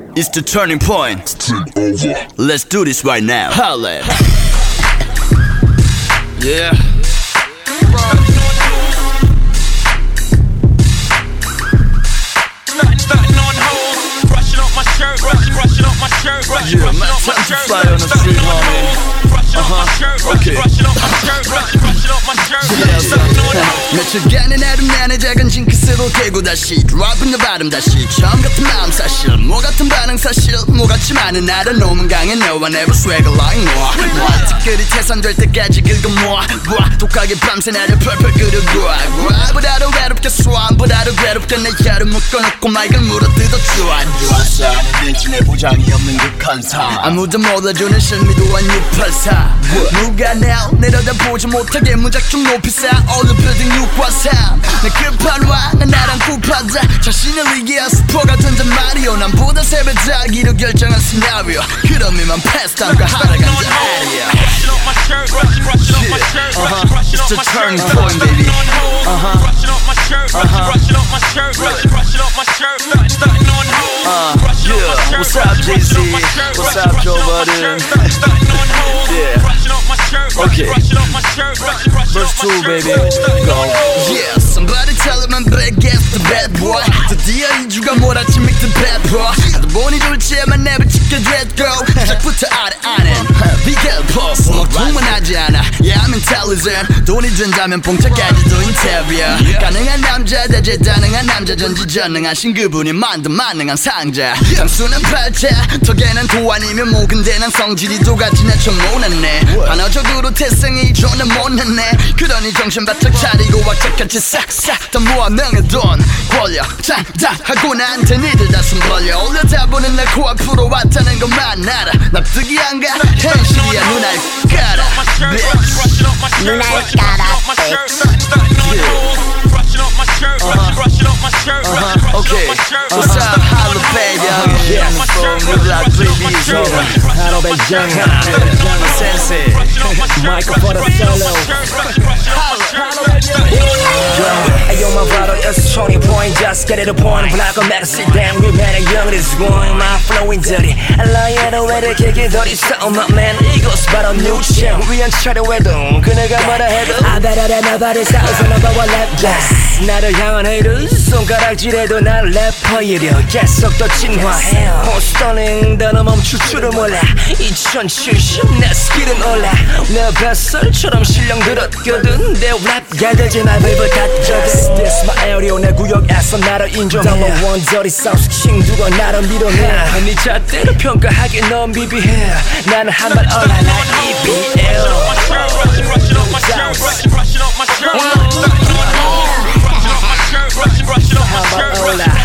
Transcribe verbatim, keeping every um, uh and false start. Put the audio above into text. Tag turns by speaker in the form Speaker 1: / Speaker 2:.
Speaker 1: It's the turning point.
Speaker 2: Take over.
Speaker 1: Let's do this right now. Holla. Yeah. Yeah, man, time to fly on the street, homie. Uh-huh, okay. 며칠간의 나름만의 작은 징크스로 깨고 다시 Drop in the bottom 다시 처음 같은 마음 사실 뭐 같은 반응 사실 뭐 같지 않은 나를 놈은 강해 너와 never swagger like moi 특별히 태산될 때까지 긁어모아 독하게 밤새 나를 펄펄 끓여구아 보다도 외롭게 소환보다도 괴롭게 내 혀를 묶어놓고 마이크를 물어뜯어 좋아 좋았어 빈침에 보장이 없는 극한 삶 아무도 몰라주는 실미도한 육팔사 누가 날 내려다보지 못하게 무작정 높이 쌓아 All the building 육과 삼 내 급한 왕은 나랑 굽하자 자신을 위기한 스포가 던진 마리오 남보다 세 배 자기로 결정한 시나리오 그럼 이만 패스다운과 하락한 자 아리야 It's the turning point baby Uh-huh Uh-huh Uh, yeah, what's up Jay-Z? What's up Joe Budden? Yeah, okay Verse two baby, go Yeah, somebody tell him I'm back as the bad boy 드디어 이주가 몰아친 make the bad boy 나도 보니 좋지만 never 지켜줘 girl 시작부터 아래 안엔 Be careful 먹통만 하지 않아 Yeah, I'm intelligent 돈이 된다면 봉차까지도 인터뷰 가능한 남자 다재다능한 남자 전지전능한 신그분이 만든 만능한 상자 장수는 팔자 턱에는 도 아니면 뭐 근데 난 성질이 똑같이 나좀 못났네 반어적으로 태생이 존나 못났네 그러니 정신 바짝 차리고 왁자같이 싹싹 다 모아 명예 돈 권력 장장하고 나한테 니들 다 손 벌려 올려다보는 날 코앞으로 왔다는 것만 알아 납득이 안 가 현실이야 눈알 깔아 bitch
Speaker 3: 눈알 깔아 bitch
Speaker 1: Uh-huh, okay. What's up, holla baby? Yeah, I'm from the block, baby.
Speaker 4: Hello, Beijing.
Speaker 1: Sensei.
Speaker 4: Michael for the solo. Yo, my brother, it's Tony Point. Just get it a point. Black or metal, sit down. We met a young, this one. My flowing dirty. I lie at the way to kick it dirty. So, my man, Eagles, but a new champ. We ain't try to wear them. 그네가 뭐라 해도 I better than nobody. 싸워서 number one lap blast. 나를 향한 haters 손가락질해도 난 래퍼이려 계속 더 진화해 Oh stunning 나는 멈출 줄을 몰라 이천칠십 내 스킬은 올라 내 뱃살처럼 실력 늘었거든 내 랩 가들지 마 벨벳 닫거든 This my area 내 구역에서 나를 인정해 Number one dirty south king 누가 나를 밀어내 네 잣대로 평가하기 넌 비비해 나는 한 발 올라 like E B L How about Ola?